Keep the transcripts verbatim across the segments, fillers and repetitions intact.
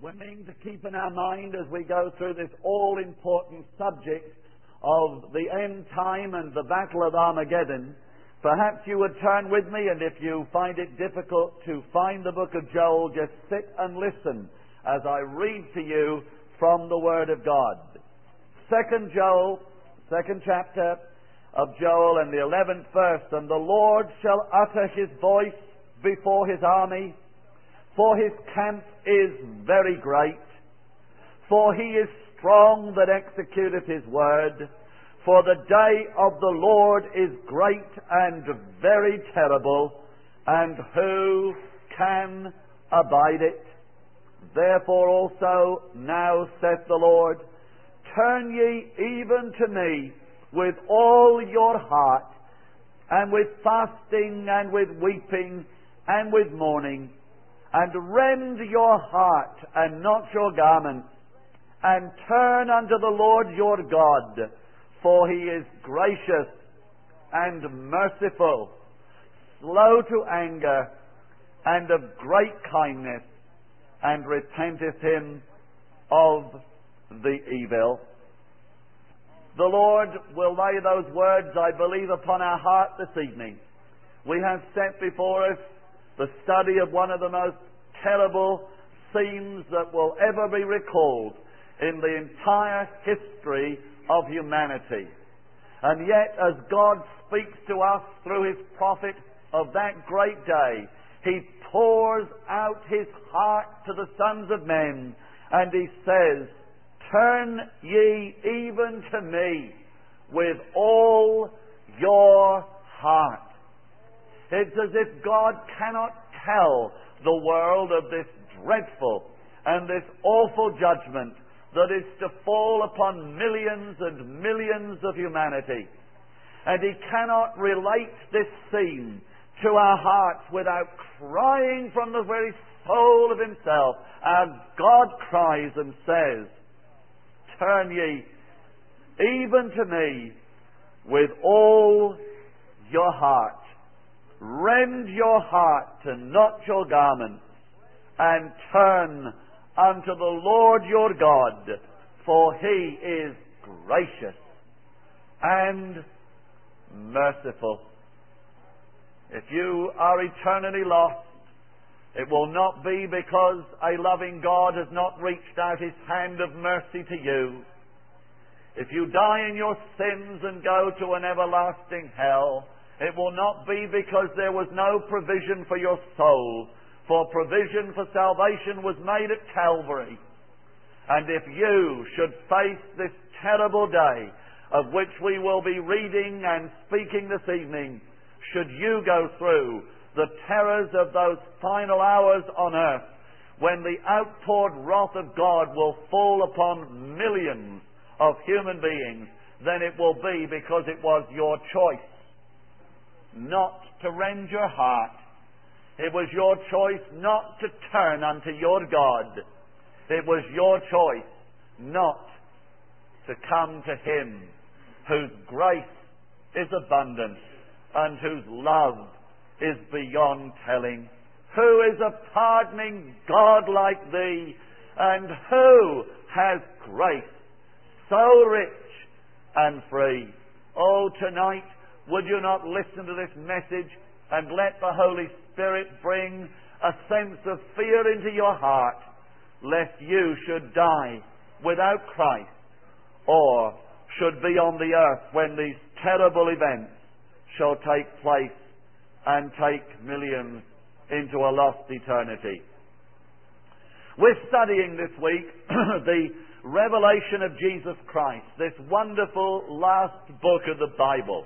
We're meaning to keep in our mind as we go through this all-important subject of the end time and the battle of Armageddon. Perhaps you would turn with me, and if you find it difficult to find the book of Joel, just sit and listen as I read to you from the Word of God. Second Joel, second chapter of Joel, and the eleventh verse. And the Lord shall utter his voice before his army, for his camp is very great. For he is strong that executeth his word. For the day of the Lord is great and very terrible, and who can abide it? Therefore also now saith the Lord, turn ye even to me with all your heart, and with fasting, and with weeping, and with mourning, and rend your heart, and not your garments, and turn unto the Lord your God, for he is gracious and merciful, slow to anger, and of great kindness, and repenteth him of the evil. The Lord will lay those words, I believe, upon our heart this evening. We have set before us the study of one of the most terrible scenes that will ever be recalled in the entire history of humanity. And yet, as God speaks to us through his prophet of that great day, he pours out his heart to the sons of men, and he says, turn ye even to me with all your heart. It's as if God cannot tell the world of this dreadful and this awful judgment that is to fall upon millions and millions of humanity. And he cannot relate this scene to our hearts without crying from the very soul of himself. Our God cries and says, turn ye even to me with all your heart. Rend your heart and not your garments, and turn unto the Lord your God, for he is gracious and merciful. If you are eternally lost, it will not be because a loving God has not reached out his hand of mercy to you. If you die in your sins and go to an everlasting hell, it will not be because there was no provision for your soul, for provision for salvation was made at Calvary. And if you should face this terrible day, of which we will be reading and speaking this evening, should you go through the terrors of those final hours on earth, when the outpoured wrath of God will fall upon millions of human beings, then it will be because it was your choice not to rend your heart. It was your choice not to turn unto your God. It was your choice not to come to him whose grace is abundant and whose love is beyond telling. Who is a pardoning God like thee, and who has grace so rich and free? Oh, tonight, would you not listen to this message and let the Holy Spirit bring a sense of fear into your heart, lest you should die without Christ, or should be on the earth when these terrible events shall take place and take millions into a lost eternity. We're studying this week the revelation of Jesus Christ, this wonderful last book of the Bible.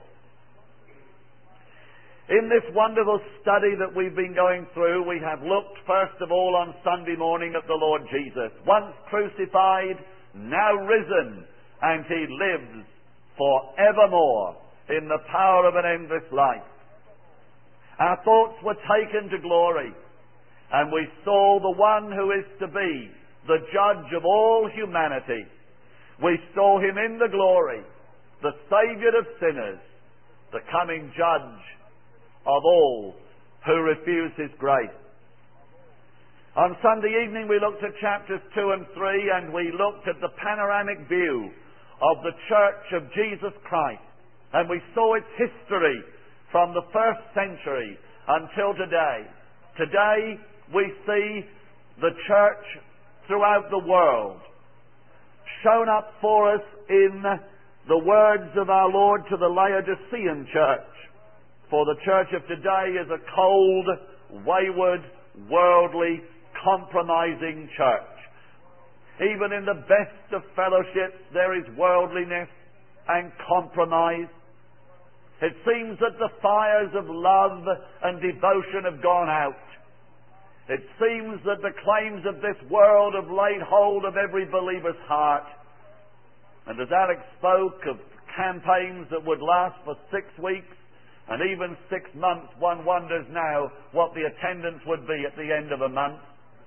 In this wonderful study that we've been going through, we have looked first of all on Sunday morning at the Lord Jesus, once crucified, now risen, and he lives forevermore in the power of an endless life. Our thoughts were taken to glory, and we saw the one who is to be the judge of all humanity. We saw him in the glory, the Saviour of sinners, the coming judge of all who refuse his grace. On Sunday evening we looked at chapters two and three, and we looked at the panoramic view of the Church of Jesus Christ. And we saw its history from the first century until today. Today we see the church throughout the world shown up for us in the words of our Lord to the Laodicean church. For the church of today is a cold, wayward, worldly, compromising church. Even in the best of fellowships there is worldliness and compromise. It seems that the fires of love and devotion have gone out. It seems that the claims of this world have laid hold of every believer's heart. And as Alex spoke of campaigns that would last for six weeks and even six months, one wonders now what the attendance would be at the end of a month.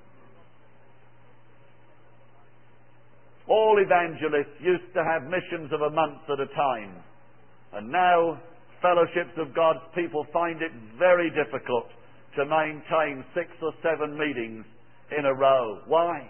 All evangelists used to have missions of a month at a time. And now fellowships of God's people find it very difficult to maintain six or seven meetings in a row. Why?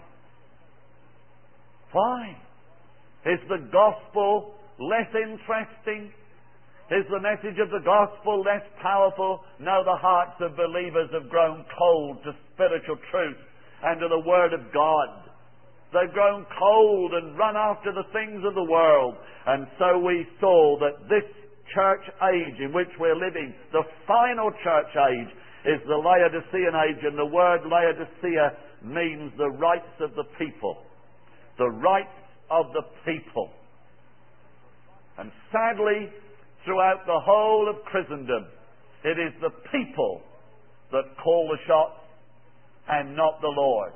Why? Is the gospel less interesting? Is the message of the gospel less powerful? No, the hearts of believers have grown cold to spiritual truth and to the Word of God. They've grown cold and run after the things of the world. And so we saw that this church age in which we're living, the final church age, is the Laodicean age, and the word Laodicea means the rights of the people. The rights of the people. And sadly, throughout the whole of Christendom, it is the people that call the shots and not the Lord.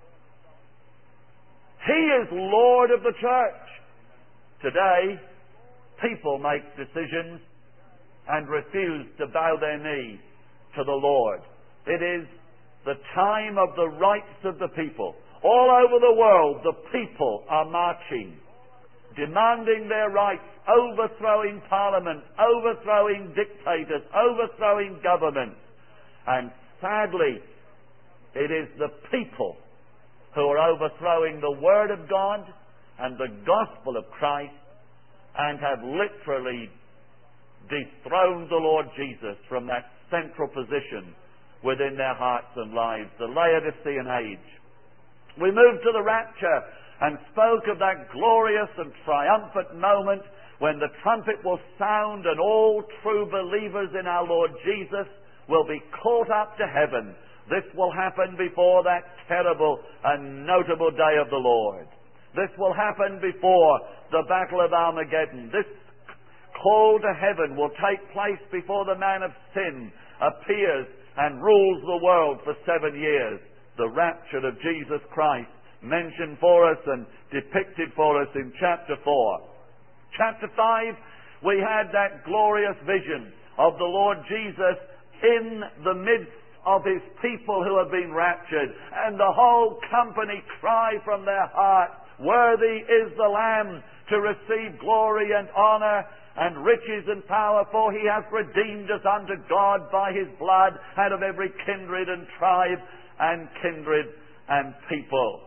He is Lord of the church. Today, people make decisions and refuse to bow their knee to the Lord. It is the time of the rights of the people. All over the world, the people are marching, demanding their rights, overthrowing parliament, overthrowing dictators, overthrowing governments. And sadly, it is the people who are overthrowing the Word of God and the gospel of Christ, and have literally dethroned the Lord Jesus from that central position within their hearts and lives, the Laodicean age. We moved to the rapture and spoke of that glorious and triumphant moment when the trumpet will sound and all true believers in our Lord Jesus will be caught up to heaven. This will happen before that terrible and notable day of the Lord. This will happen before the Battle of Armageddon. This call to heaven will take place before the man of sin appears and rules the world for seven years. The rapture of Jesus Christ, mentioned for us and depicted for us in chapter four. Chapter five, we had that glorious vision of the Lord Jesus in the midst of His people who have been raptured, and the whole company cry from their hearts, "Worthy is the Lamb to receive glory and honor and riches and power, for He hath redeemed us unto God by His blood out of every kindred and tribe and kindred and people."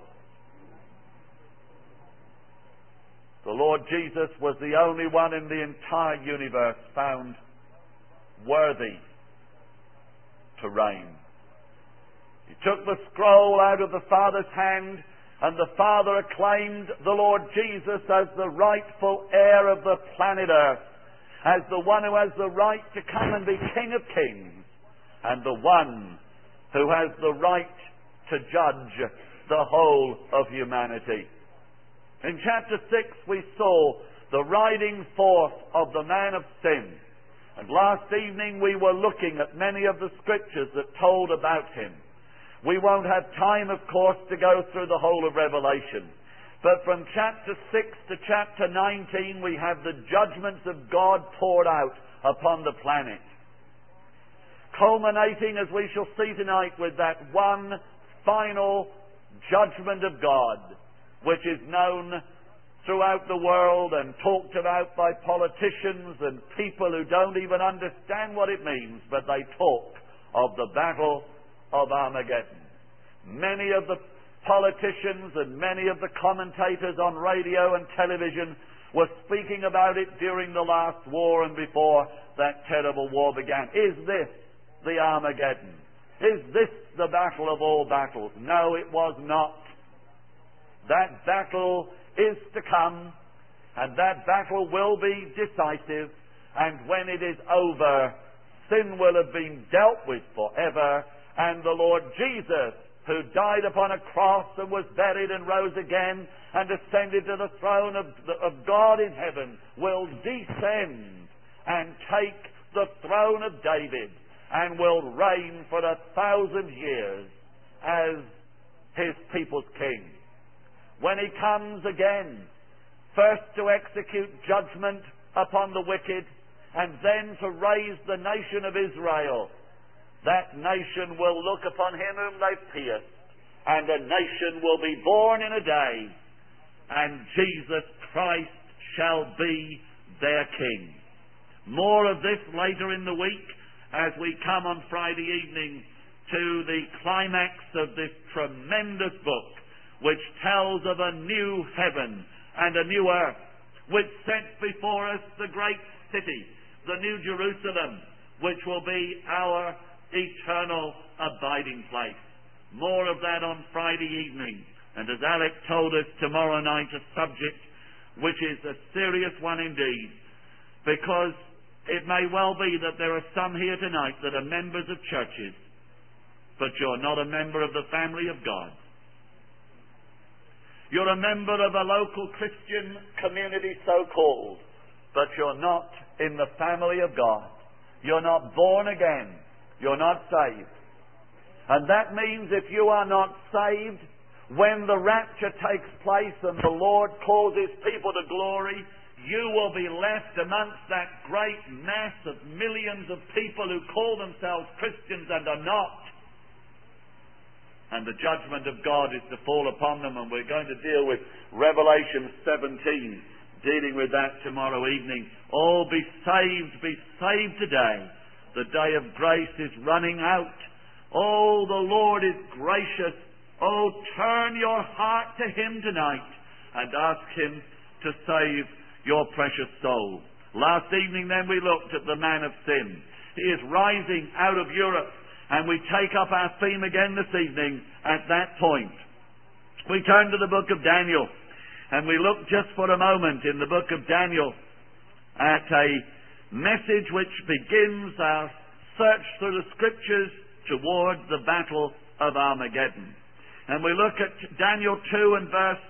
The Lord Jesus was the only one in the entire universe found worthy to reign. He took the scroll out of the Father's hand, and the Father acclaimed the Lord Jesus as the rightful heir of the planet Earth, as the one who has the right to come and be King of Kings, and the one who has the right to judge the whole of humanity. In chapter six we saw the riding forth of the man of sin, and last evening we were looking at many of the scriptures that told about him. We won't have time, of course, to go through the whole of Revelation. But from chapter six to chapter nineteen, we have the judgments of God poured out upon the planet. Culminating, as we shall see tonight, with that one final judgment of God, which is known throughout the world and talked about by politicians and people who don't even understand what it means, but they talk of the battle of Armageddon. Many of the politicians and many of the commentators on radio and television were speaking about it during the last war and before that terrible war began. Is this the Armageddon? Is this the battle of all battles? No, it was not. That battle is to come, and that battle will be decisive, and when it is over, sin will have been dealt with forever, and the Lord Jesus, who died upon a cross and was buried and rose again and ascended to the throne of, of God in heaven, will descend and take the throne of David and will reign for a thousand years as his people's king. When he comes again, first to execute judgment upon the wicked and then to raise the nation of Israel, that nation will look upon him whom they've pierced, and a nation will be born in a day, and Jesus Christ shall be their king. More of this later in the week as we come on Friday evening to the climax of this tremendous book, which tells of a new heaven and a new earth, which sets before us the great city, the New Jerusalem, which will be our eternal abiding place. More of that on Friday evening. And as Alec told us, tomorrow night, a subject which is a serious one indeed, because it may well be that there are some here tonight that are members of churches, but you're not a member of the family of God. You're a member of a local Christian community, so-called, but you're not in the family of God. You're not born again. You're not saved. And that means if you are not saved, when the rapture takes place and the Lord calls his people to glory, you will be left amongst that great mass of millions of people who call themselves Christians and are not. And the judgment of God is to fall upon them, and we're going to deal with Revelation seventeen, dealing with that tomorrow evening. Oh, be saved, be saved today. The day of grace is running out. Oh, the Lord is gracious. Oh, turn your heart to him tonight and ask him to save your precious soul. Last evening then we looked at the man of sin. He is rising out of Europe, and we take up our theme again this evening at that point. We turn to the book of Daniel, and we look just for a moment in the book of Daniel at a message which begins our search through the scriptures towards the battle of Armageddon. And we look at Daniel two and verse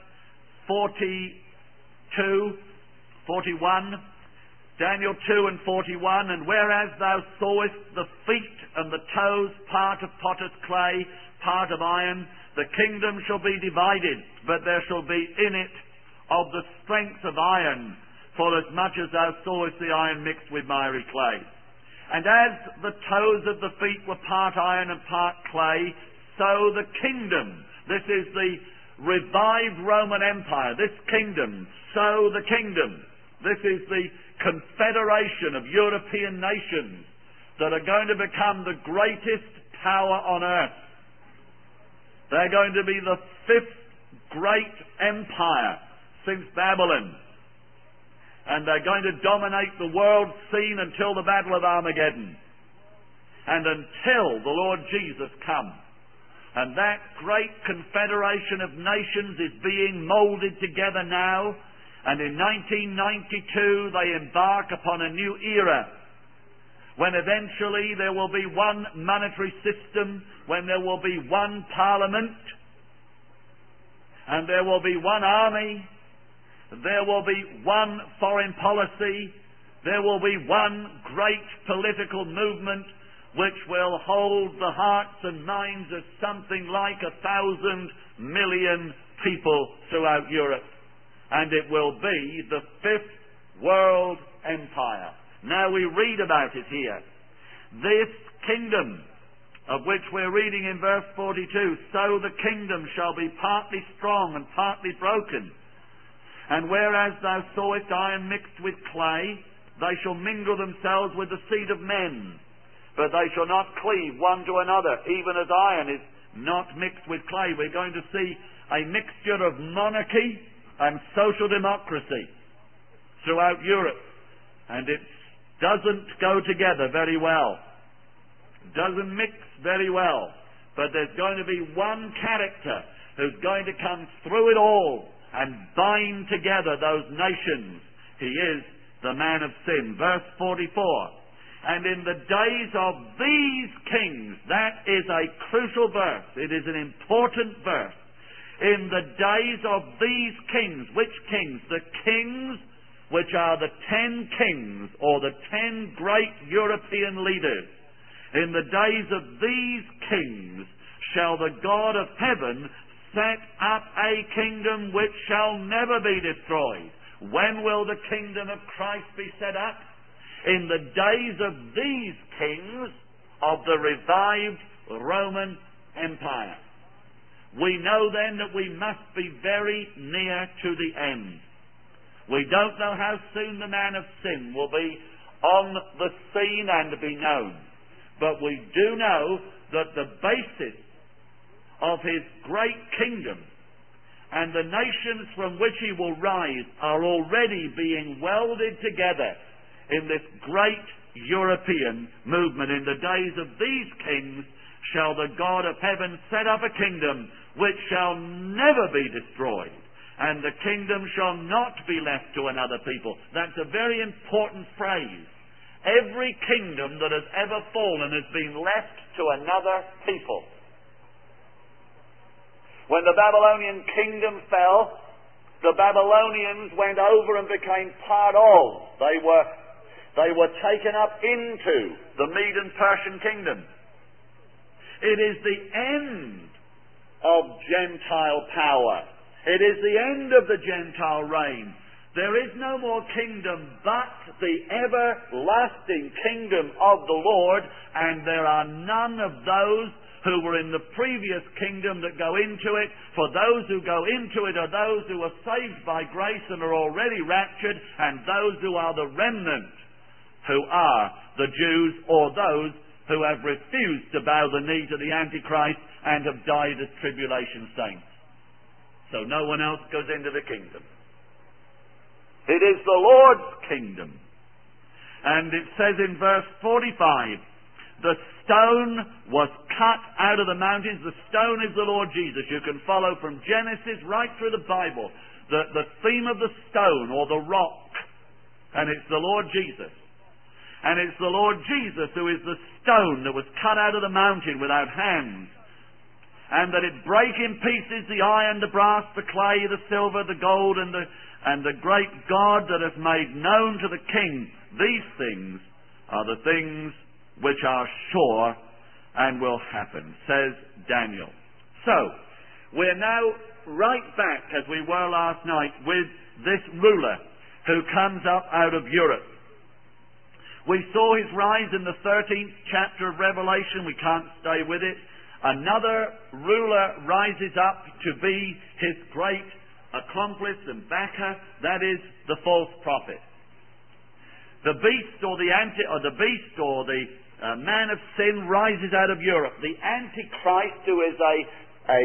forty-two, forty-one. Daniel two and forty-one. And whereas thou sawest the feet and the toes, part of potter's clay, part of iron, the kingdom shall be divided, but there shall be in it of the strength of iron, for as much as thou sawest the iron mixed with miry clay. And as the toes of the feet were part iron and part clay, so the kingdom, this is the revived Roman Empire, this kingdom, so the kingdom, this is the confederation of European nations that are going to become the greatest power on earth. They're going to be the fifth great empire since Babylon. And they're going to dominate the world scene until the Battle of Armageddon. And until the Lord Jesus comes. And that great confederation of nations is being molded together now. And in nineteen ninety-two they embark upon a new era, when eventually there will be one monetary system, when there will be one parliament, and there will be one army, there will be one foreign policy, there will be one great political movement which will hold the hearts and minds of something like a thousand million people throughout Europe. And it will be the fifth world empire. Now we read about it here. This kingdom, of which we're reading in verse forty-two, so the kingdom shall be partly strong and partly broken. And whereas thou sawest iron mixed with clay, they shall mingle themselves with the seed of men, but they shall not cleave one to another, even as iron is not mixed with clay. We're going to see a mixture of monarchy and social democracy throughout Europe. And it doesn't go together very well. Doesn't mix very well. But there's going to be one character who's going to come through it all and bind together those nations. He is the man of sin. Verse forty-four. And in the days of these kings, that is a crucial verse. It is an important verse. In the days of these kings, which kings? The kings which are the ten kings, or the ten great European leaders. In the days of these kings shall the God of heaven set up a kingdom which shall never be destroyed. When will the kingdom of Christ be set up? In the days of these kings of the revived Roman Empire. We know then that we must be very near to the end. We don't know how soon the man of sin will be on the scene and be known. But we do know that the basis of his great kingdom and the nations from which he will rise are already being welded together in this great European movement. In the days of these kings shall the God of heaven set up a kingdom which shall never be destroyed, and the kingdom shall not be left to another people. That's a very important phrase. Every kingdom that has ever fallen has been left to another people. When the Babylonian kingdom fell, the Babylonians went over and became part of. They were, they were taken up into the Mede and Persian kingdom. It is the end of Gentile power. It is the end of the Gentile reign. There is no more kingdom but the everlasting kingdom of the Lord, and there are none of those who were in the previous kingdom that go into it. For those who go into it are those who are saved by grace and are already raptured, and those who are the remnant, who are the Jews, or those who have refused to bow the knee to the Antichrist and have died as tribulation saints. So no one else goes into the kingdom. It is the Lord's kingdom. And it says in verse forty-five, the stone was cut out of the mountains. The stone is the Lord Jesus. You can follow from Genesis right through the Bible the, the theme of the stone or the rock. And it's the Lord Jesus. And it's the Lord Jesus who is the stone that was cut out of the mountain without hands. And that it break in pieces the iron, the brass, the clay, the silver, the gold, and the, and the great God that has made known to the king. These things are the things which are sure and will happen, says Daniel. So, we're now right back, as we were last night, with this ruler who comes up out of Europe. We saw his rise in the thirteenth chapter of Revelation. We can't stay with it. Another ruler rises up to be his great accomplice and backer. That is the false prophet. The beast or the anti, or the beast or the uh, man of sin rises out of Europe. The Antichrist, who is a a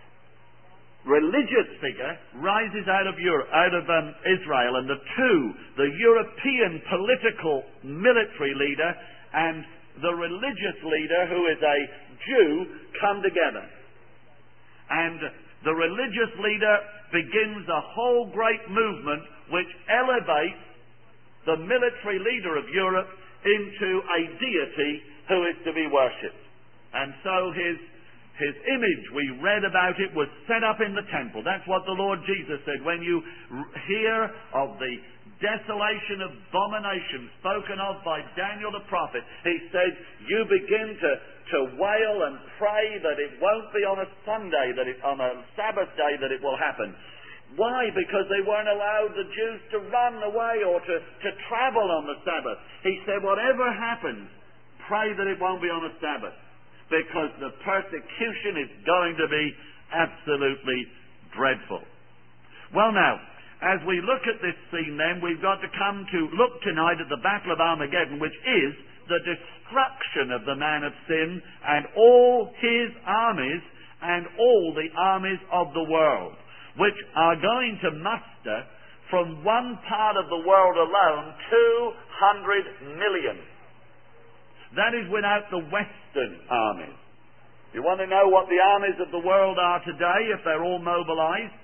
religious figure, rises out of Europe, out of um, Israel, and the two, the European political military leader and the religious leader, who is a Jew, come together. And the religious leader begins a whole great movement which elevates the military leader of Europe into a deity who is to be worshipped. And so his his image, we read about it, was set up in the temple. That's what the Lord Jesus said. When you hear of the desolation of abomination spoken of by Daniel the prophet, he said, you begin to, to wail and pray that it won't be on a Sunday, that it, on a Sabbath day that it will happen. Why? Because they weren't allowed the Jews to run away or to, to travel on the Sabbath. He said, whatever happens, pray that it won't be on a Sabbath, because the persecution is going to be absolutely dreadful. Well now, as we look at this scene then, we've got to come to look tonight at the Battle of Armageddon, which is the destruction of the man of sin and all his armies and all the armies of the world, which are going to muster from one part of the world alone two hundred million. That is without the Western armies. You want to know what the armies of the world are today, if they're all mobilized?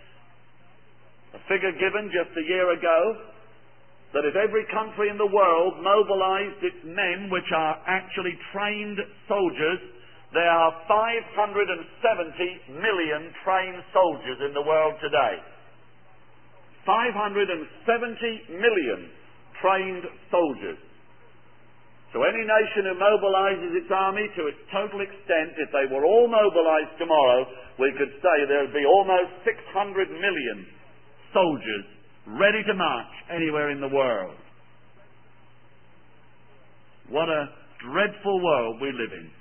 A figure given just a year ago, that if every country in the world mobilized its men, which are actually trained soldiers, there are five hundred seventy million trained soldiers in the world today. five hundred seventy million trained soldiers. So any nation who mobilizes its army to its total extent, if they were all mobilized tomorrow, we could say there would be almost six hundred million soldiers ready to march anywhere in the world. What a dreadful world we live in.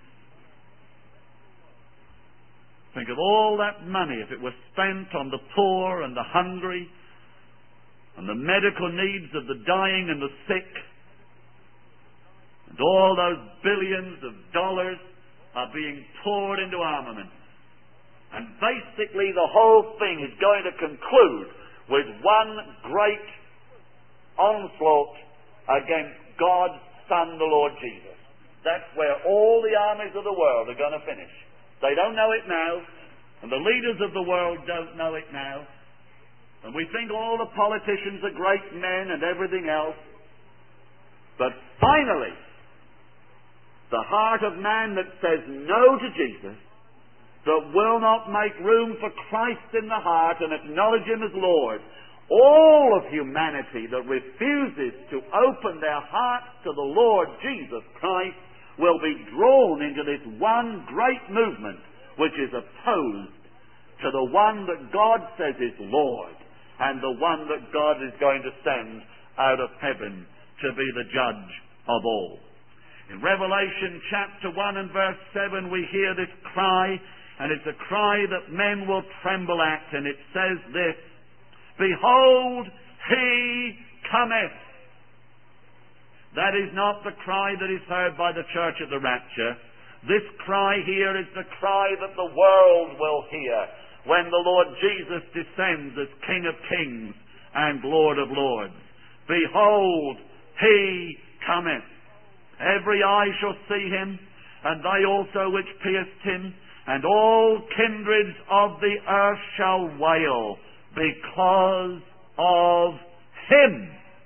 Think of all that money if it were spent on the poor and the hungry and the medical needs of the dying and the sick, and all those billions of dollars are being poured into armaments. And basically the whole thing is going to conclude with one great onslaught against God's Son, the Lord Jesus. That's where all the armies of the world are going to finish. They don't know it now, and the leaders of the world don't know it now. And we think all the politicians are great men and everything else. But finally, the heart of man that says no to Jesus, that will not make room for Christ in the heart and acknowledge Him as Lord, all of humanity that refuses to open their hearts to the Lord Jesus Christ will be drawn into this one great movement which is opposed to the one that God says is Lord and the one that God is going to send out of heaven to be the judge of all. In Revelation chapter one and verse seven we hear this cry, and it's a cry that men will tremble at, and it says this: "Behold, He cometh." That is not the cry that is heard by the church at the rapture. This cry here is the cry that the world will hear when the Lord Jesus descends as King of Kings and Lord of Lords. "Behold, He cometh. Every eye shall see Him, and they also which pierced Him, and all kindreds of the earth shall wail because of Him."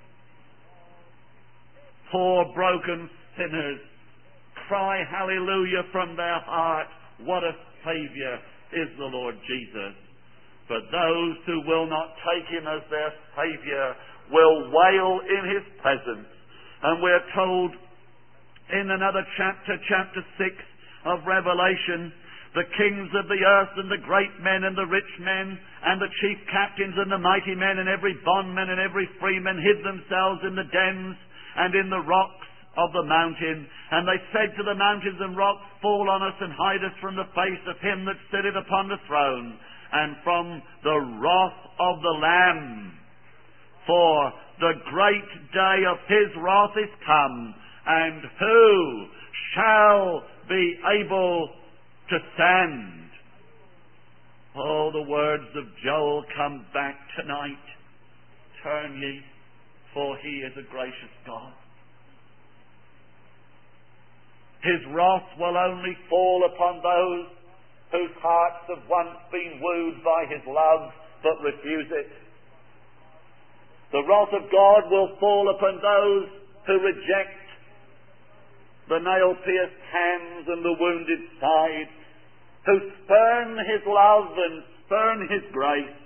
Poor broken sinners cry hallelujah from their heart. What a Saviour is the Lord Jesus. But those who will not take Him as their Saviour will wail in His presence. And we're told in another chapter, chapter six of Revelation, the kings of the earth and the great men and the rich men and the chief captains and the mighty men and every bondman and every freeman hid themselves in the dens and in the rocks of the mountain. And they said to the mountains and rocks, "Fall on us and hide us from the face of Him that sitteth upon the throne and from the wrath of the Lamb. For the great day of His wrath is come, and who shall be able to stand?" Oh, the words of Joel come back tonight. "Turn ye, for He is a gracious God." His wrath will only fall upon those whose hearts have once been wooed by His love but refuse it. The wrath of God will fall upon those who reject the nail-pierced hands and the wounded side, who spurn His love and spurn His grace.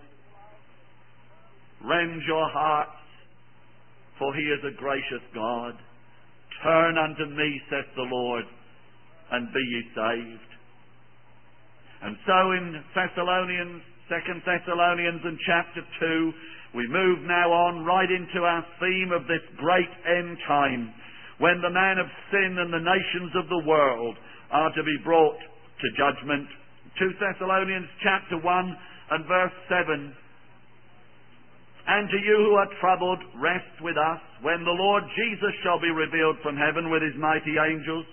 Rend your hearts, for He is a gracious God. "Turn unto me, saith the Lord, and be ye saved." And so in Thessalonians, Second Thessalonians and chapter two, we move now on right into our theme of this great end time, when the man of sin and the nations of the world are to be brought to judgment. Second Thessalonians chapter one and verse seven. "And to you who are troubled, rest with us, when the Lord Jesus shall be revealed from heaven with His mighty angels,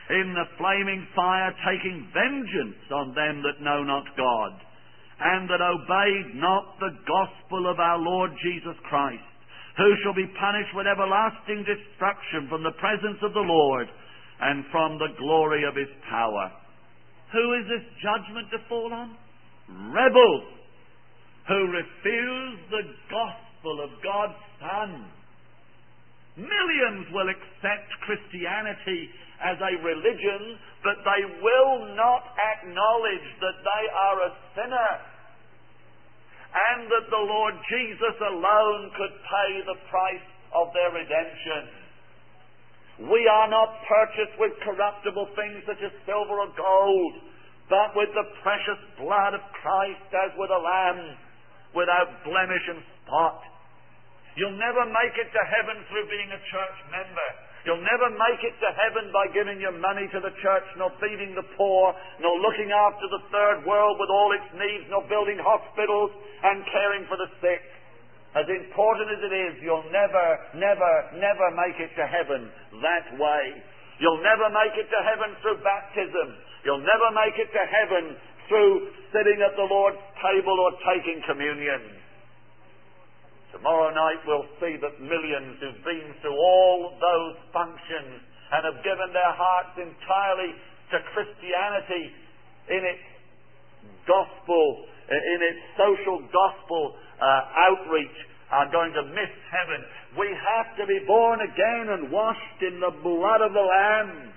in the flaming fire, taking vengeance on them that know not God, and that obeyed not the gospel of our Lord Jesus Christ, who shall be punished with everlasting destruction from the presence of the Lord and from the glory of his power. Who is this judgment to fall on? Rebels who refuse the gospel of God's Son. Millions will accept Christianity as a religion, but they will not acknowledge that they are a sinner and that the Lord Jesus alone could pay the price of their redemption. We are not purchased with corruptible things such as silver or gold, but with the precious blood of Christ as with a lamb, without blemish and spot. You'll never make it to heaven through being a church member. You'll never make it to heaven by giving your money to the church, nor feeding the poor, nor looking after the third world with all its needs, nor building hospitals and caring for the sick. As important as it is, you'll never, never, never make it to heaven that way. You'll never make it to heaven through baptism. You'll never make it to heaven through sitting at the Lord's table or taking communion. Tomorrow night we'll see that millions who've been through all those functions and have given their hearts entirely to Christianity in its gospel, in its social gospel uh, outreach, are going to miss heaven. We have to be born again and washed in the blood of the Lamb.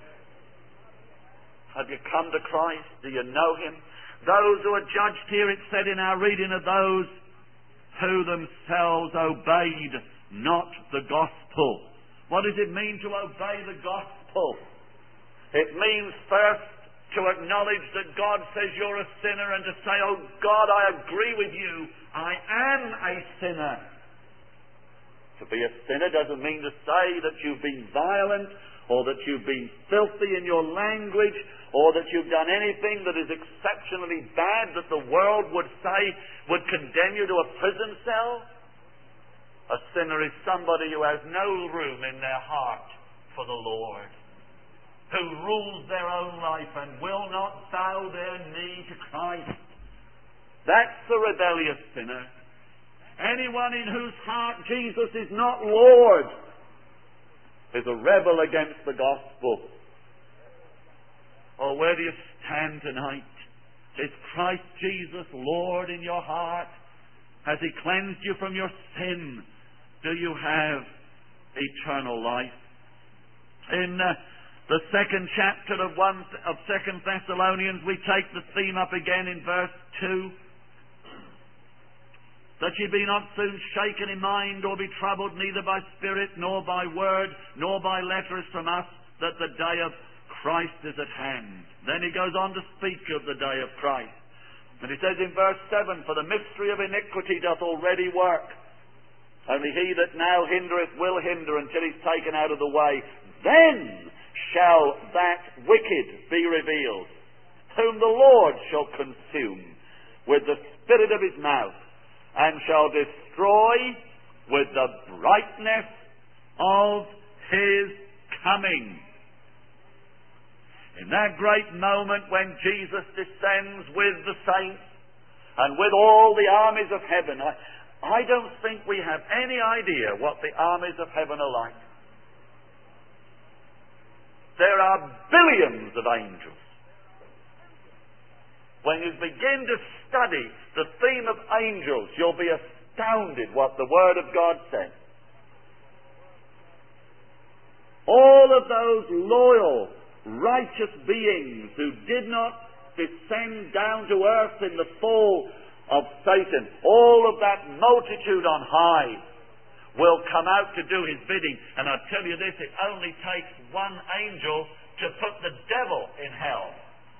Have you come to Christ? Do you know Him? Those who are judged here, it said in our reading, of those who themselves obeyed not the gospel. What does it mean to obey the gospel? It means first to acknowledge that God says you're a sinner, and to say, oh God, I agree with you, I am a sinner. To be a sinner doesn't mean to say that you've been violent, or that you've been filthy in your language, or that you've done anything that is exceptionally bad that the world would say would condemn you to a prison cell. A sinner is somebody who has no room in their heart for the Lord, who rules their own life and will not bow their knee to Christ. That's the rebellious sinner. Anyone in whose heart Jesus is not Lord is a rebel against the gospel. Oh, where do you stand tonight? Is Christ Jesus Lord in your heart? Has He cleansed you from your sin? Do you have eternal life? In uh, the second chapter of one of Second Thessalonians, we take the theme up again in verse two. That ye be not soon shaken in mind, or be troubled, neither by spirit, nor by word, nor by letters from us, that the day of Christ is at hand. Then he goes on to speak of the day of Christ. And he says in verse seven, for the mystery of iniquity doth already work. Only he that now hindereth will hinder until he's taken out of the way. Then shall that wicked be revealed, whom the Lord shall consume with the spirit of his mouth, and shall destroy with the brightness of his coming. In that great moment when Jesus descends with the saints and with all the armies of heaven, I, I don't think we have any idea what the armies of heaven are like. There are billions of angels. When you begin to study the theme of angels, you'll be astounded what the Word of God says. All of those loyal, righteous beings who did not descend down to earth in the fall of Satan, all of that multitude on high will come out to do his bidding. And I tell you this, it only takes one angel to put the devil in hell.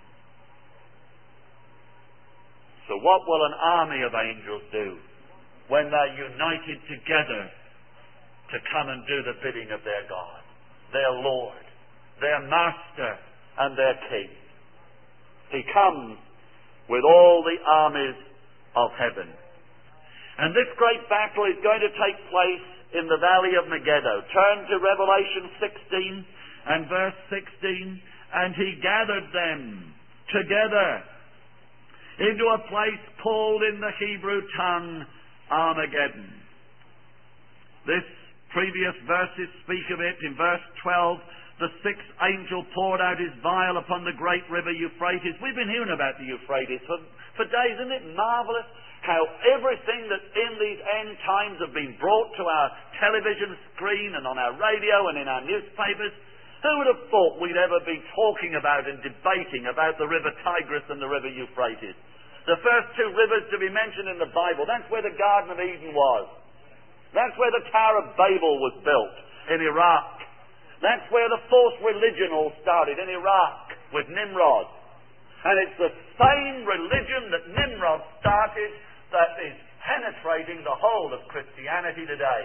So what will an army of angels do when they're united together to come and do the bidding of their God, their Lord, their Master, and their King? He comes with all the armies of heaven. And this great battle is going to take place in the valley of Megiddo. Turn to Revelation sixteen And verse sixteen, and he gathered them together into a place called in the Hebrew tongue Armageddon. This previous verses speak of it. In verse twelve, the sixth angel poured out his vial upon the great river Euphrates. We've been hearing about the Euphrates for, for days. Isn't it marvelous how everything that in these end times have been brought to our television screen and on our radio and in our newspapers? Who would have thought we'd ever be talking about and debating about the river Tigris and the river Euphrates? The first two rivers to be mentioned in the Bible, that's where the Garden of Eden was. That's where the Tower of Babel was built, in Iraq. That's where the false religion all started, in Iraq, with Nimrod. And it's the same religion that Nimrod started that is penetrating the whole of Christianity today.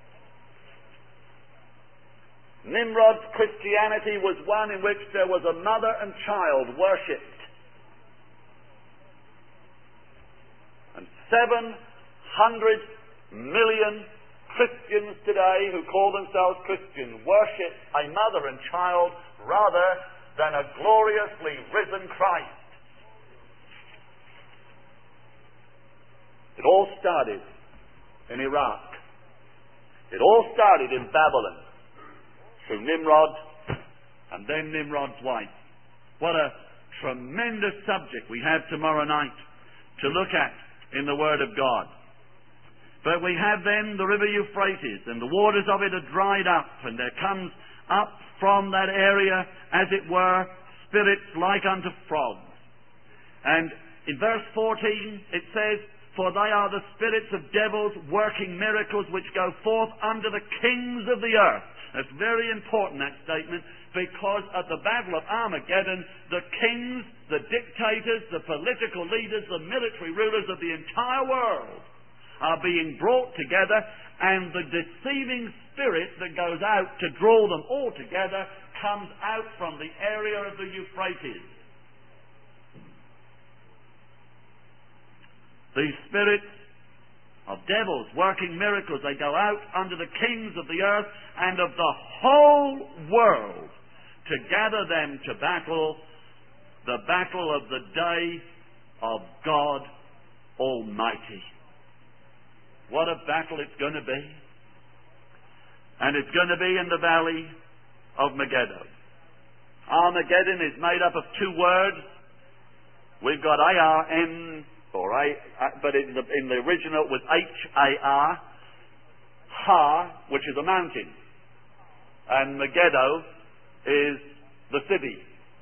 Nimrod's Christianity was one in which there was a mother and child worshipped. And seven hundred million Christians today who call themselves Christian worship a mother and child rather than a gloriously risen Christ. It all started in Iraq. It all started in Babylon through Nimrod and then Nimrod's wife. What a tremendous subject we have tomorrow night to look at in the Word of God. But we have then the river Euphrates, and the waters of it are dried up, and there comes up from that area, as it were, spirits like unto frogs. And in verse fourteen it says, for they are the spirits of devils working miracles which go forth unto the kings of the earth. That's very important, that statement, because at the Battle of Armageddon, the kings, the dictators, the political leaders, the military rulers of the entire world are being brought together, and the deceiving spirit that goes out to draw them all together comes out from the area of the Euphrates. These spirits of devils working miracles, they go out unto the kings of the earth and of the whole world to gather them to battle, the battle of the day of God Almighty. What a battle it's going to be. And it's going to be in the valley of Megiddo. Armageddon is made up of two words. We've got A R N, or A, but in the, in the original it was H A R, Har, which is a mountain. And Megiddo is the city.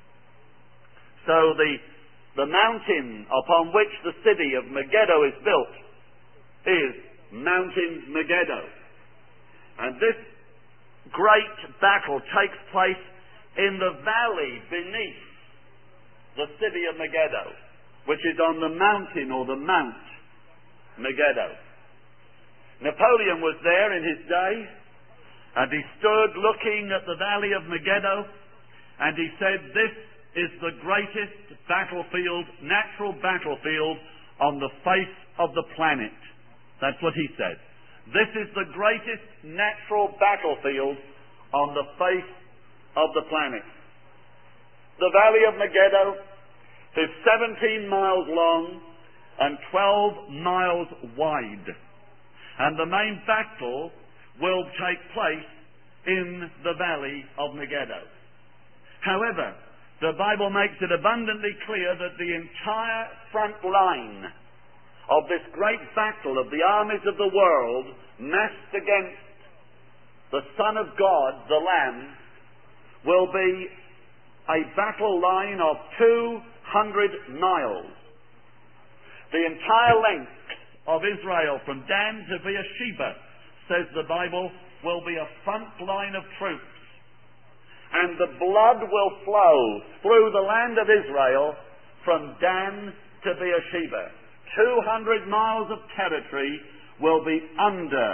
So the, the mountain upon which the city of Megiddo is built is Mountain Megiddo. And this great battle takes place in the valley beneath the city of Megiddo, which is on the mountain or the Mount Megiddo. Napoleon was there in his day, and he stood looking at the valley of Megiddo, and he said, this is the greatest battlefield, natural battlefield on the face of the planet. That's what he said. This is the greatest natural battlefield on the face of the planet. The valley of Megiddo is seventeen miles long and twelve miles wide. And the main battle will take place in the valley of Megiddo. However, the Bible makes it abundantly clear that the entire front line of this great battle of the armies of the world massed against the Son of God, the Lamb, will be a battle line of two hundred miles. The entire length of Israel from Dan to Beersheba, says the Bible, will be a front line of troops. And the blood will flow through the land of Israel from Dan to Beersheba. two hundred miles of territory will be under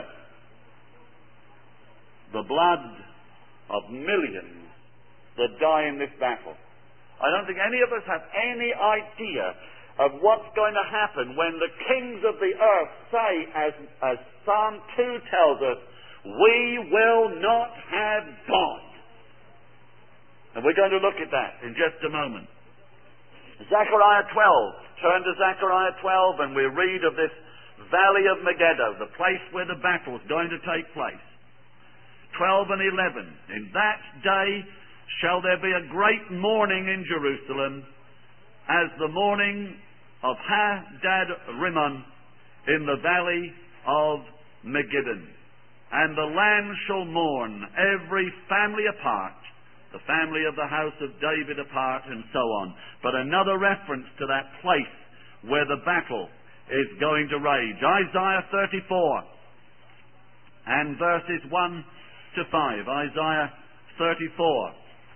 the blood of millions that die in this battle. I don't think any of us have any idea of what's going to happen when the kings of the earth say, as, as Psalm two tells us, we will not have God. And we're going to look at that in just a moment. Zechariah twelve. Turn to Zechariah twelve and we read of this valley of Megiddo, the place where the battle is going to take place. twelve and eleven. In that day shall there be a great mourning in Jerusalem, as the mourning of Hadad Rimmon in the valley of Megiddon. And the land shall mourn, every family apart, the family of the house of David apart, and so on. But another reference to that place where the battle is going to rage. Isaiah thirty-four and verses one to five. Isaiah thirty-four.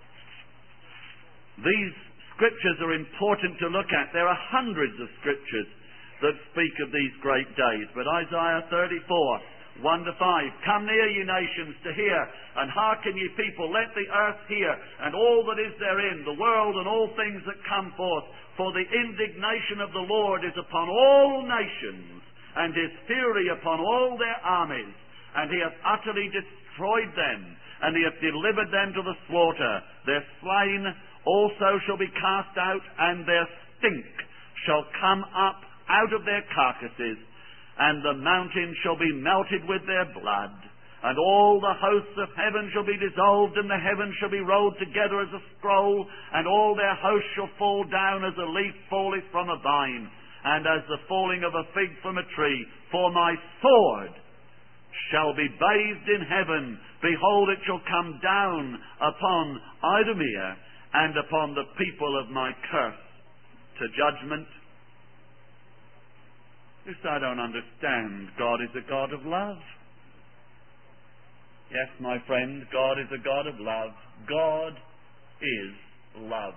These scriptures are important to look at. There are hundreds of scriptures that speak of these great days. But Isaiah thirty-four, one to five. Come near, ye nations, to hear, and hearken, ye people. Let the earth hear, and all that is therein, the world and all things that come forth. For the indignation of the Lord is upon all nations, and his fury upon all their armies. And he hath utterly destroyed them, and he hath delivered them to the slaughter. Their slain also shall be cast out, and their stink shall come up out of their carcasses, and the mountains shall be melted with their blood. And all the hosts of heaven shall be dissolved, and the heavens shall be rolled together as a scroll, and all their hosts shall fall down as a leaf falleth from a vine, and as the falling of a fig from a tree. For my sword shall be bathed in heaven. Behold, it shall come down upon Idumea, and upon the people of my curse to judgment. This I don't understand. God is a God of love. Yes, my friend, God is a God of love. God is love.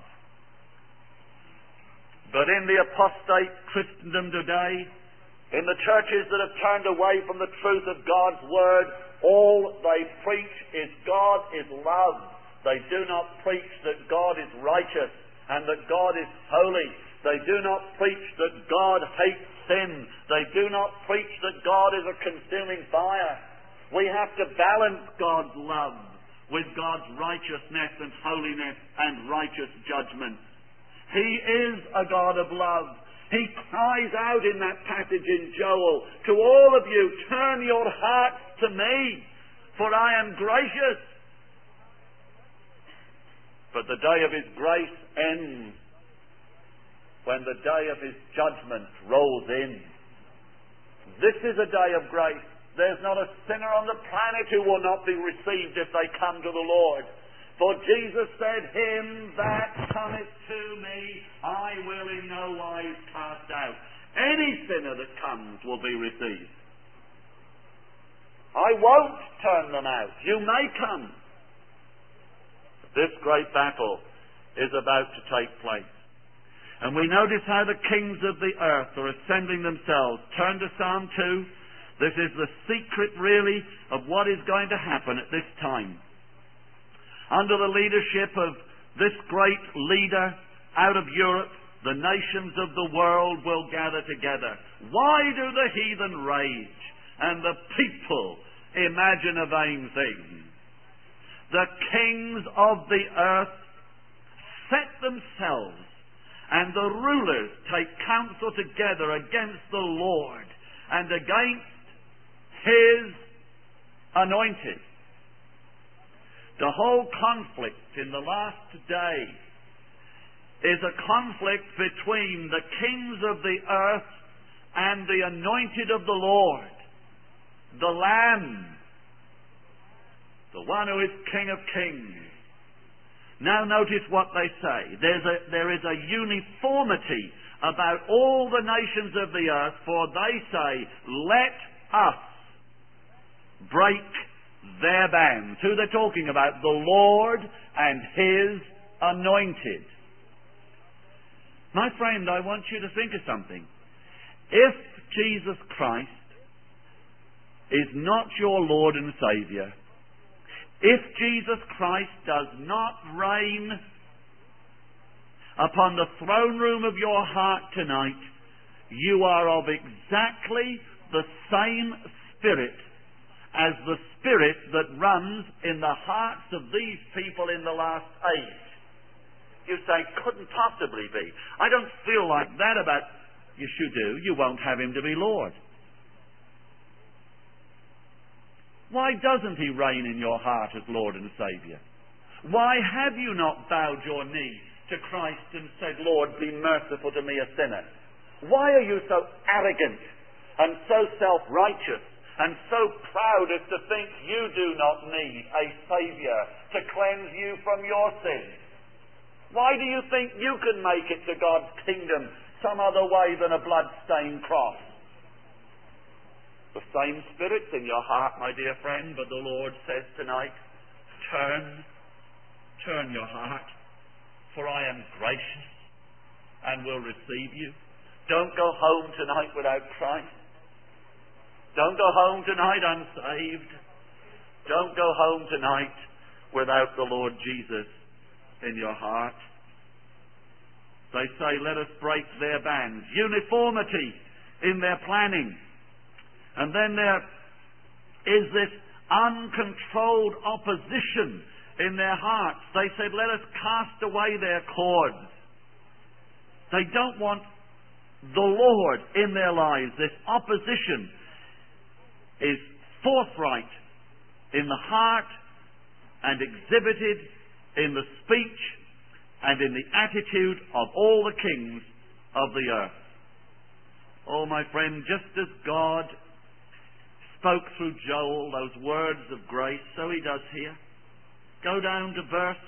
But in the apostate Christendom today, in the churches that have turned away from the truth of God's Word, all they preach is God is love. They do not preach that God is righteous and that God is holy. They do not preach that God hates sin. They do not preach that God is a consuming fire. We have to balance God's love with God's righteousness and holiness and righteous judgment. He is a God of love. He cries out in that passage in Joel, to all of you, turn your hearts to me, for I am gracious. But the day of his grace ends when the day of his judgment rolls in. This is a day of grace. There's not a sinner on the planet who will not be received if they come to the Lord. For Jesus said, him that cometh to me, I will in no wise cast out. Any sinner that comes will be received. I won't turn them out. You may come. This great battle is about to take place. And we notice how the kings of the earth are assembling themselves. Turn to Psalm two. This is the secret, really, of what is going to happen at this time. Under the leadership of this great leader out of Europe, the nations of the world will gather together. Why do the heathen rage and the people imagine a vain thing? The kings of the earth set themselves, and the rulers take counsel together against the Lord and against his anointed. The whole conflict in the last day is a conflict between the kings of the earth and the anointed of the Lord, the Lamb, the one who is King of Kings. Now notice what they say. There's a, there is a uniformity about all the nations of the earth, for they say, let us break their bands. Who they're talking about? The Lord and his anointed. My friend, I want you to think of something. If Jesus Christ is not your Lord and Saviour, if Jesus Christ does not reign upon the throne room of your heart tonight, you are of exactly the same spirit as the spirit that runs in the hearts of these people in the last age. You say, couldn't possibly be. I don't feel like that about... Yes, you do. You won't have him to be Lord. Why doesn't he reign in your heart as Lord and Saviour? Why have you not bowed your knee to Christ and said, Lord, be merciful to me, a sinner? Why are you so arrogant and so self-righteous and so proud as to think you do not need a Saviour to cleanse you from your sins? Why do you think you can make it to God's kingdom some other way than a blood-stained cross? The same Spirit's in your heart, my dear friend, but the Lord says tonight, turn, turn your heart, for I am gracious and will receive you. Don't go home tonight without Christ. Don't go home tonight unsaved. Don't go home tonight without the Lord Jesus in your heart. They say, let us break their bands. Uniformity in their planning. And then there is this uncontrolled opposition in their hearts. They said, let us cast away their cords. They don't want the Lord in their lives. This opposition is forthright in the heart and exhibited in the speech and in the attitude of all the kings of the earth. Oh, my friend, just as God spoke through Joel those words of grace, so he does here. Go down to verse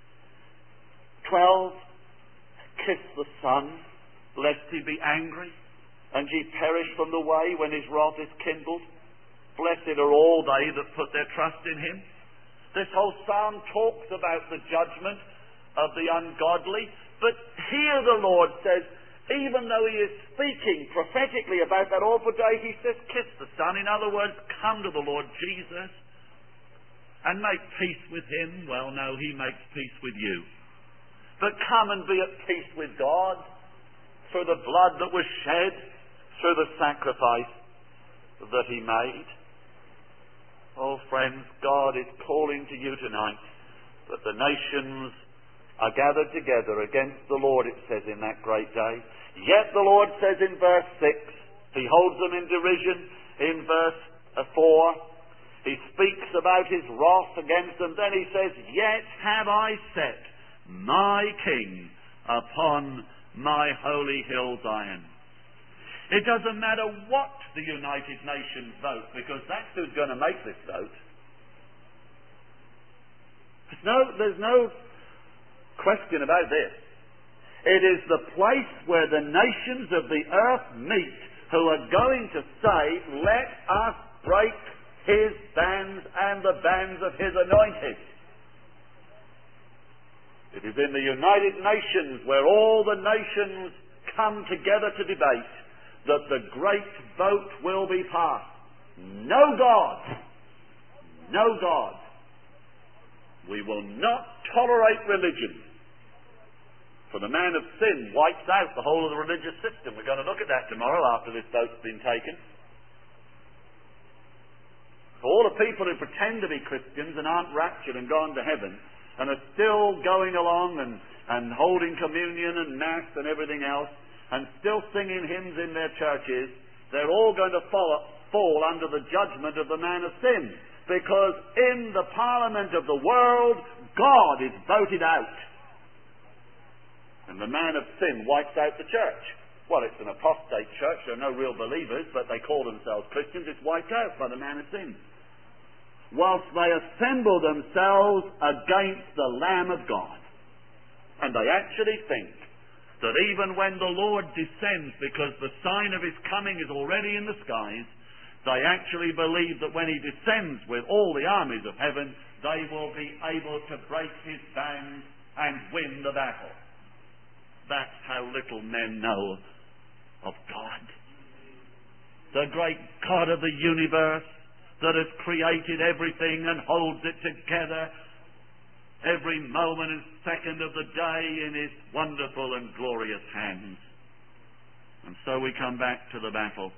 twelve. Kiss the Son, lest he be angry, and ye perish from the way when his wrath is kindled. Blessed are all they that put their trust in him. This whole psalm talks about the judgment of the ungodly, but here the Lord says, even though he is speaking prophetically about that awful day, he says, kiss the Son. In other words, come to the Lord Jesus and make peace with him. Well, no, he makes peace with you. But come and be at peace with God through the blood that was shed, through the sacrifice that he made. Oh, friends, God is calling to you tonight that the nations are gathered together against the Lord, it says in that great day. Yet the Lord says in verse six, he holds them in derision in verse four. He speaks about his wrath against them. Then he says, yet have I set my king upon my holy hill Zion. It doesn't matter what the United Nations vote, because that's who's going to make this vote. There's no, there's no question about this. It is the place where the nations of the earth meet who are going to say, let us break his bands and the bands of his anointed. It is in the United Nations where all the nations come together to debate that the great vote will be passed. No God, no God. We will not tolerate religion. For the man of sin wipes out the whole of the religious system. We're going to look at that tomorrow after this vote's been taken. For all the people who pretend to be Christians and aren't raptured and gone to heaven and are still going along and, and holding communion and mass and everything else and still singing hymns in their churches, they're all going to fall, fall under the judgment of the man of sin. Because in the parliament of the world, God is voted out. And the man of sin wipes out the church. Well, it's an apostate church. There are no real believers, but they call themselves Christians. It's wiped out by the man of sin. Whilst they assemble themselves against the Lamb of God. And they actually think that even when the Lord descends, because the sign of his coming is already in the skies, they actually believe that when he descends with all the armies of heaven, they will be able to break his bands and win the battle. That's how little men know of God. The great God of the universe that has created everything and holds it together every moment and second of the day in his wonderful and glorious hands. And so we come back to the battle.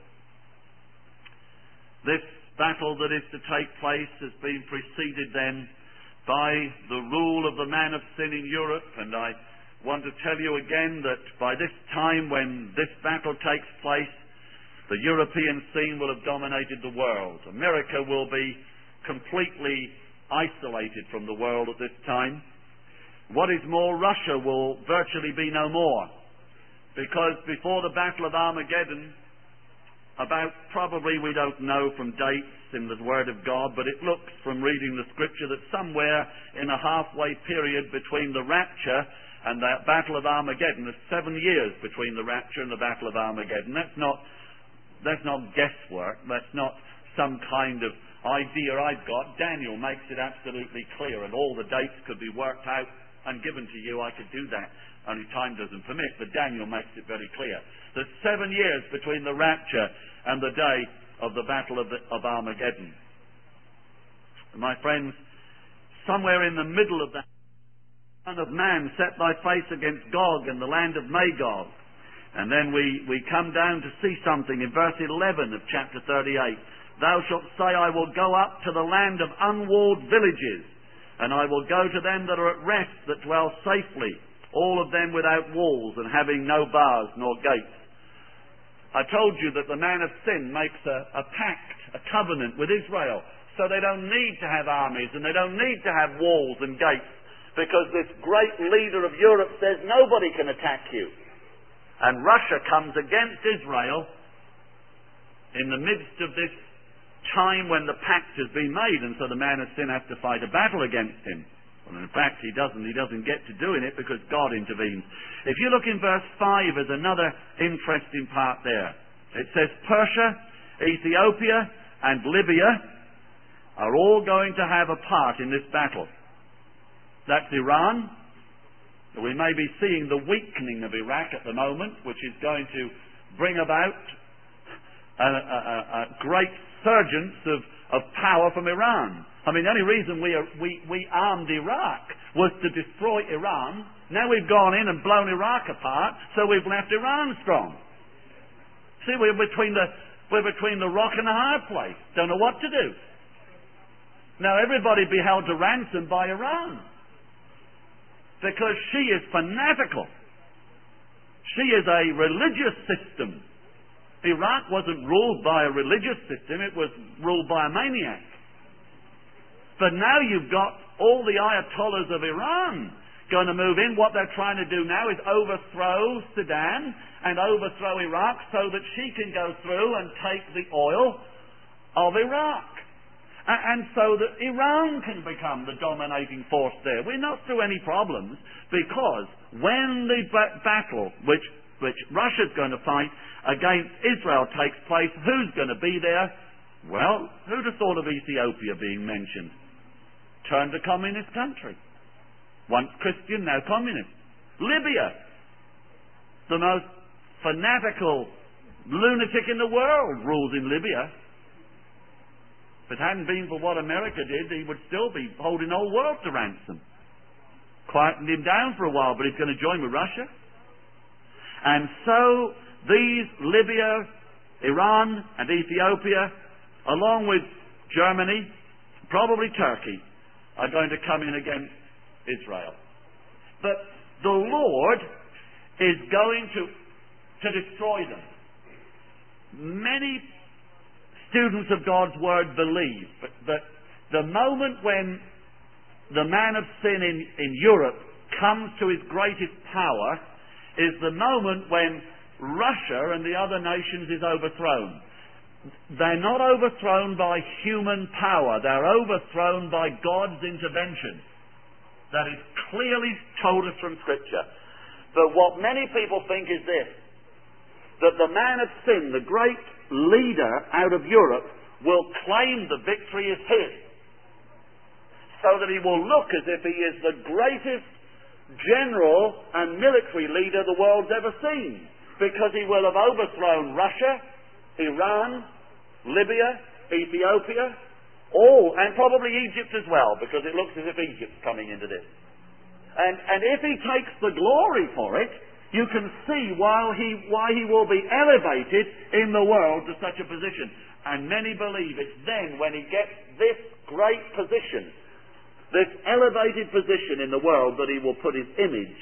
This battle that is to take place has been preceded then by the rule of the man of sin in Europe, and I want to tell you again that by this time when this battle takes place, the European scene will have dominated the world. America will be completely isolated from the world at this time. What is more, Russia will virtually be no more, because before the Battle of Armageddon, about probably, we don't know from dates in the Word of God, but it looks from reading the Scripture that somewhere in a halfway period between the rapture and the Battle of Armageddon, there's seven years between the rapture and the Battle of Armageddon. That's not, that's not guesswork. That's not some kind of idea I've got. Daniel makes it absolutely clear, and all the dates could be worked out and given to you. I could do that, only time doesn't permit, but Daniel makes it very clear. There's seven years between the rapture and the day of the Battle of, the, of Armageddon. My friends, somewhere in the middle of that, Son of Man, set thy face against Gog and the land of Magog. And then we, we come down to see something in verse eleven of chapter thirty-eight. Thou shalt say, I will go up to the land of unwalled villages, and I will go to them that are at rest, that dwell safely, all of them without walls and having no bars nor gates. I told you that the man of sin makes a, a pact, a covenant with Israel, so they don't need to have armies and they don't need to have walls and gates, because this great leader of Europe says nobody can attack you. And Russia comes against Israel in the midst of this time when the pact has been made, and so the man of sin has to fight a battle against him. Well, in fact, he doesn't. He doesn't get to doing it because God intervenes. If you look in verse five, there's another interesting part there. It says, Persia, Ethiopia, and Libya are all going to have a part in this battle. That's Iran. We may be seeing the weakening of Iraq at the moment, which is going to bring about a, a, a, a great surgence of, of power from Iran. I mean, the only reason we, are, we, we armed Iraq was to destroy Iran. Now we've gone in and blown Iraq apart, so we've left Iran strong. See, we're between the, we're between the rock and the hard place. Don't know what to do. Now everybody be held to ransom by Iran, because she is fanatical. She is a religious system. Iraq wasn't ruled by a religious system, it was ruled by a maniac. But now you've got all the Ayatollahs of Iran going to move in. What they're trying to do now is overthrow Sudan and overthrow Iraq so that she can go through and take the oil of Iraq. And so that Iran can become the dominating force there. We're not through any problems, because when the battle which, which Russia's going to fight against Israel takes place, who's going to be there? Well, who'd have thought of Ethiopia being mentioned? Turned a communist country. Once Christian, now communist. Libya, the most fanatical lunatic in the world, rules in Libya. If it hadn't been for what America did, he would still be holding the whole world to ransom. Quietened him down for a while, but he's going to join with Russia. And so these, Libya, Iran, and Ethiopia, along with Germany, probably Turkey, are going to come in against Israel. But the Lord is going to, to destroy them. Many students of God's Word believe that the moment when the man of sin in, in Europe comes to his greatest power is the moment when Russia and the other nations is overthrown. They're not overthrown by human power. They're overthrown by God's intervention. That is clearly told us from Scripture. But what many people think is this, that the man of sin, the great leader out of Europe, will claim the victory as his, so that he will look as if he is the greatest general and military leader the world's ever seen, because he will have overthrown Russia, Iran, Libya, Ethiopia, all, and probably Egypt as well, because it looks as if Egypt's coming into this. And, and if he takes the glory for it, you can see why he, why he will be elevated in the world to such a position. And many believe it's then, when he gets this great position, this elevated position in the world, that he will put his image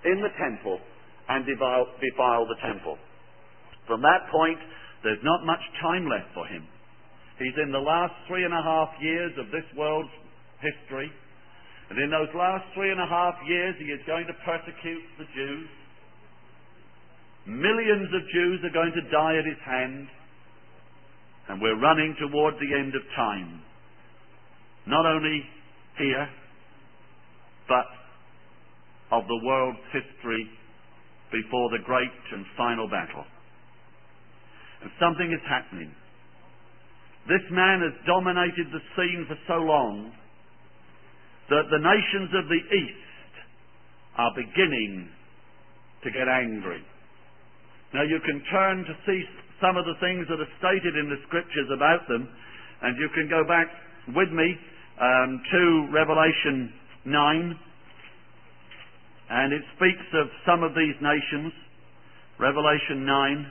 in the temple and defile, defile the temple. From that point, there's not much time left for him. He's in the last three and a half years of this world's history. And in those last three and a half years, he is going to persecute the Jews. Millions of Jews are going to die at his hand. And we're running toward the end of time. Not only here, but of the world's history before the great and final battle. And something is happening. This man has dominated the scene for so long that the nations of the East are beginning to get angry. Now you can turn to see some of the things that are stated in the scriptures about them, and you can go back with me um, to Revelation nine, and it speaks of some of these nations. Revelation nine,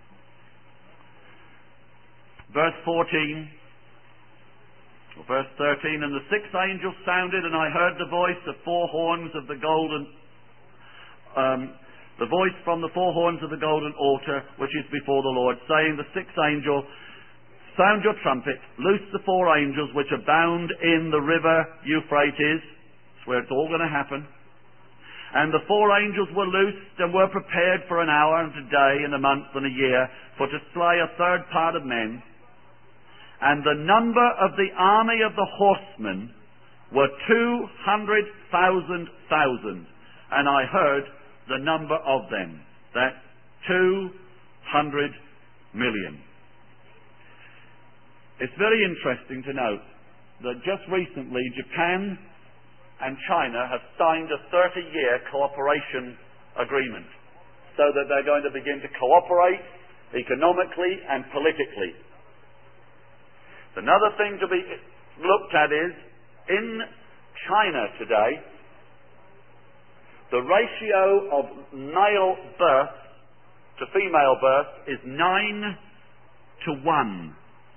verse fourteen, or verse thirteen, and the sixth angel sounded, and I heard the voice of four horns of the golden um, the voice from the four horns of the golden altar, which is before the Lord, saying, the sixth angel, sound your trumpet, loose the four angels which are bound in the river Euphrates. That's where it's all going to happen. And the four angels were loosed and were prepared for an hour and a day and a month and a year, for to slay a third part of men. And the number of the army of the horsemen were two hundred thousand thousand. And I heard the number of them, that two hundred million. It's very interesting to note that just recently Japan and China have signed a thirty-year cooperation agreement, so that they're going to begin to cooperate economically and politically. Another thing to be looked at is, in China today, the ratio of male birth to female birth is nine to one.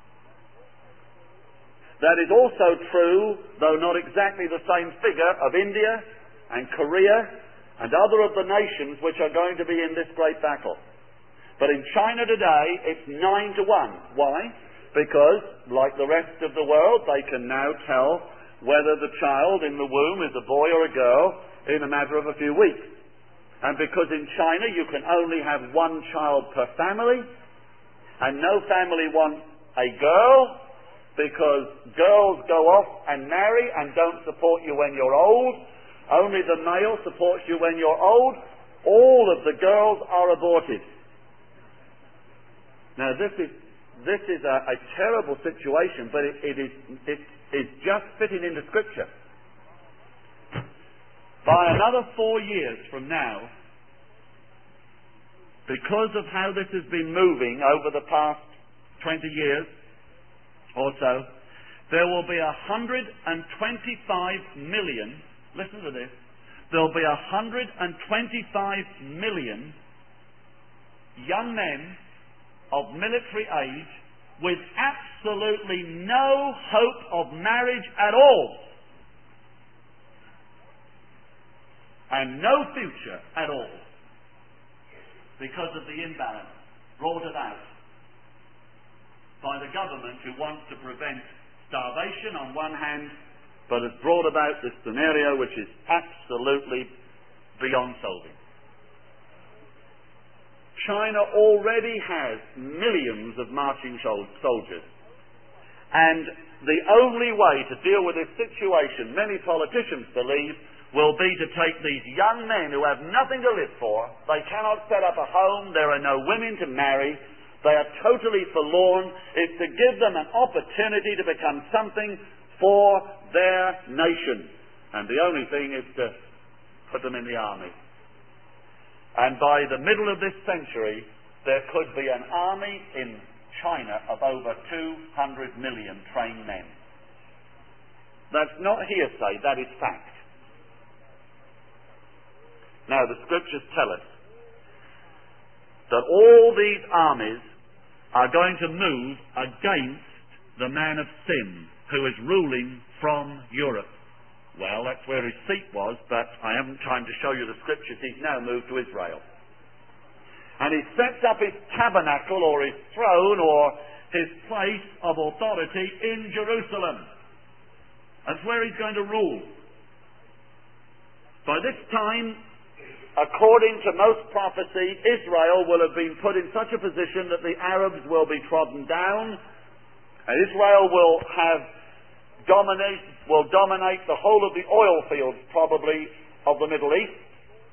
That is also true, though not exactly the same figure, of India and Korea and other of the nations which are going to be in this great battle. But in China today, it's nine to one. Why? Because, like the rest of the world, they can now tell whether the child in the womb is a boy or a girl in a matter of a few weeks. And because in China you can only have one child per family, and no family wants a girl, because girls go off and marry and don't support you when you're old, only the male supports you when you're old, all of the girls are aborted. Now this is this is a, a terrible situation, but it, it is it is just fitting into Scripture. By another four years from now, because of how this has been moving over the past twenty years or so, there will be one hundred twenty-five million, listen to this, there will be one hundred twenty-five million young men of military age with absolutely no hope of marriage at all, and no future at all, because of the imbalance brought about by the government, who wants to prevent starvation on one hand, but has brought about this scenario which is absolutely beyond solving. China already has millions of marching soldiers, and the only way to deal with this situation, many politicians believe, will be to take these young men who have nothing to live for, they cannot set up a home, there are no women to marry, they are totally forlorn, is to give them an opportunity to become something for their nation. And the only thing is to put them in the army. And by the middle of this century, there could be an army in China of over two hundred million trained men. That's not hearsay, that is fact. Now, the Scriptures tell us that all these armies are going to move against the man of sin who is ruling from Europe. Well, that's where his seat was, but I haven't time to show you the scriptures. He's now moved to Israel. And he sets up his tabernacle or his throne or his place of authority in Jerusalem. That's where he's going to rule. By this time, according to most prophecy, Israel will have been put in such a position that the Arabs will be trodden down, and Israel will have dominate, will dominate the whole of the oil fields, probably, of the Middle East.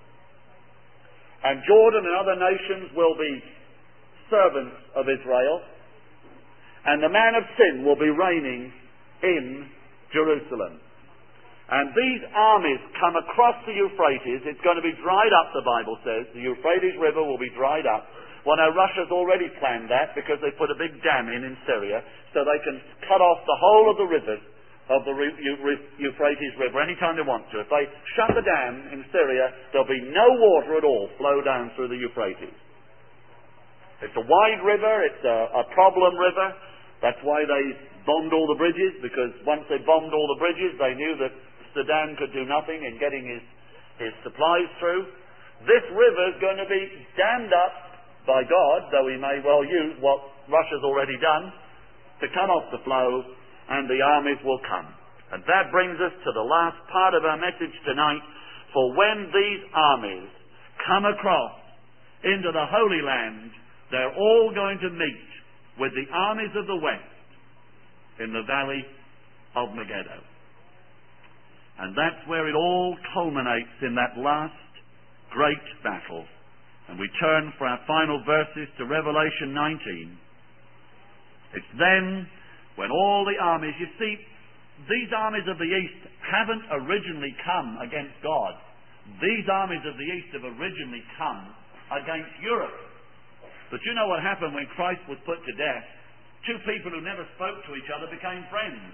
And Jordan and other nations will be servants of Israel. And the man of sin will be reigning in Jerusalem. And these armies come across the Euphrates. It's going to be dried up, the Bible says. The Euphrates River will be dried up. Well, now Russia's already planned that because they put a big dam in in Syria so they can cut off the whole of the rivers of the Euphrates River anytime they want to. If they shut the dam in Syria, there'll be no water at all flow down through the Euphrates. It's a wide river, it's a, a problem river. That's why they bombed all the bridges, because once they bombed all the bridges, they knew that Saddam could do nothing in getting his, his supplies through. This river is going to be dammed up by God, though he may well use what Russia's already done, to cut off the flow, and the armies will come. And that brings us to the last part of our message tonight. For when these armies come across into the Holy Land, they're all going to meet with the armies of the West in the valley of Megiddo. And that's where it all culminates, in that last great battle. And we turn for our final verses to Revelation nineteen. It's then when all the armies, you see, these armies of the East haven't originally come against God. These armies of the East have originally come against Europe. But you know what happened when Christ was put to death? Two people who never spoke to each other became friends.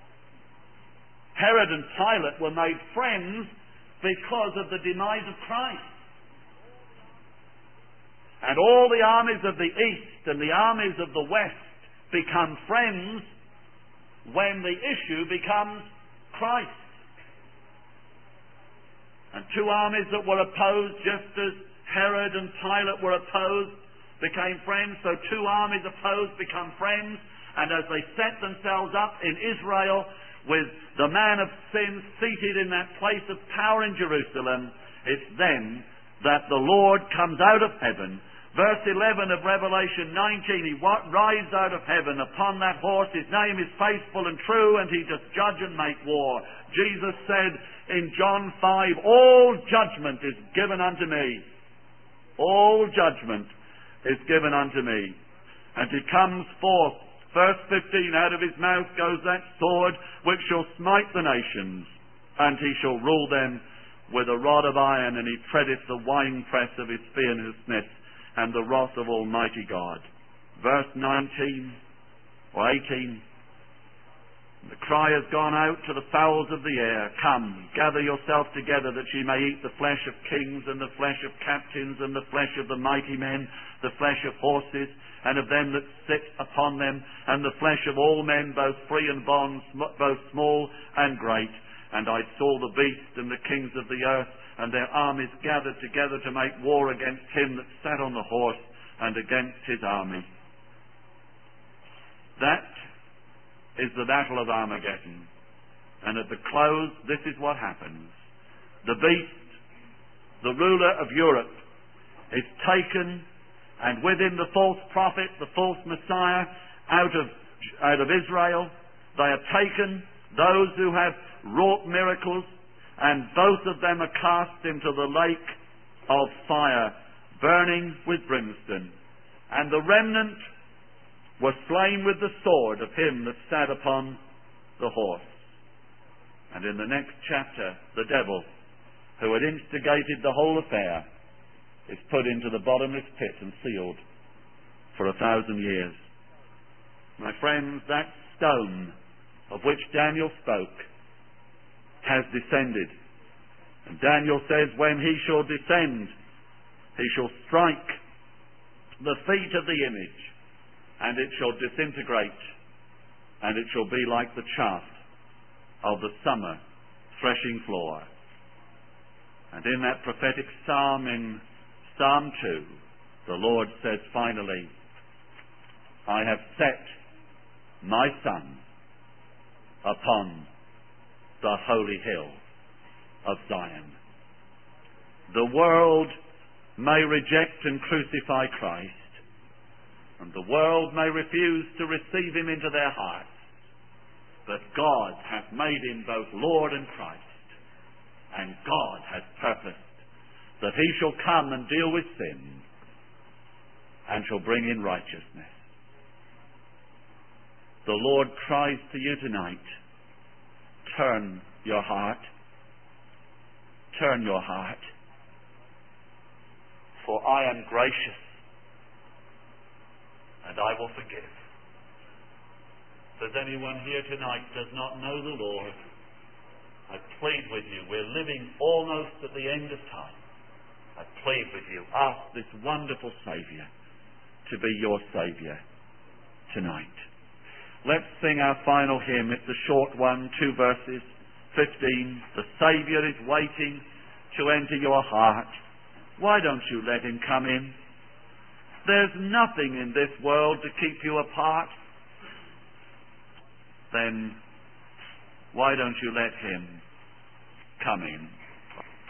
Herod and Pilate were made friends because of the demise of Christ. And all the armies of the East and the armies of the West become friends when the issue becomes Christ. And two armies that were opposed, just as Herod and Pilate were opposed, became friends. So two armies opposed become friends. And as they set themselves up in Israel with the man of sin seated in that place of power in Jerusalem, it's then that the Lord comes out of heaven. Verse eleven of Revelation nineteen, he rides out of heaven upon that horse. His name is Faithful and True, and he does judge and make war. Jesus said in John five, all judgment is given unto me. All judgment is given unto me. And he comes forth, verse fifteen, out of his mouth goes that sword which shall smite the nations, and he shall rule them with a rod of iron, and he treadeth the winepress of his fierceness, and the wrath of Almighty God. Verse nineteen or eighteen. The cry has gone out to the fowls of the air, come, gather yourself together, that ye may eat the flesh of kings, and the flesh of captains, and the flesh of the mighty men, the flesh of horses, and of them that sit upon them, and the flesh of all men, both free and bond, both small and great. And I saw the beast and the kings of the earth, and their armies gathered together to make war against him that sat on the horse, and against his army. That is the battle of Armageddon. And at the close, this is what happens. The beast, the ruler of Europe, is taken, and with him the false prophet, the false Messiah, out of, out of Israel. They are taken, those who have wrought miracles, and both of them are cast into the lake of fire, burning with brimstone. And the remnant were slain with the sword of him that sat upon the horse. And in the next chapter, the devil, who had instigated the whole affair, is put into the bottomless pit and sealed for a thousand years. My friends, that stone of which Daniel spoke has descended. And Daniel says, when he shall descend, he shall strike the feet of the image, and it shall disintegrate, and it shall be like the chaff of the summer threshing floor. And in that prophetic psalm, in Psalm two, the Lord says finally, I have set my Son upon the holy hill of Zion. The world may reject and crucify Christ, and the world may refuse to receive him into their hearts, but God hath made him both Lord and Christ, and God hath purposed that he shall come and deal with sin and shall bring in righteousness. The Lord cries to you tonight, turn your heart, turn your heart, for I am gracious and I will forgive. If there's anyone here tonight does not know the Lord, I plead with you, we're living almost at the end of time. I plead with you, ask this wonderful Saviour to be your Saviour tonight. Let's sing our final hymn. It's a short one, two verses, fifteen. The Saviour is waiting to enter your heart. Why don't you let him come in? There's nothing in this world to keep you apart. Then why don't you let him come in?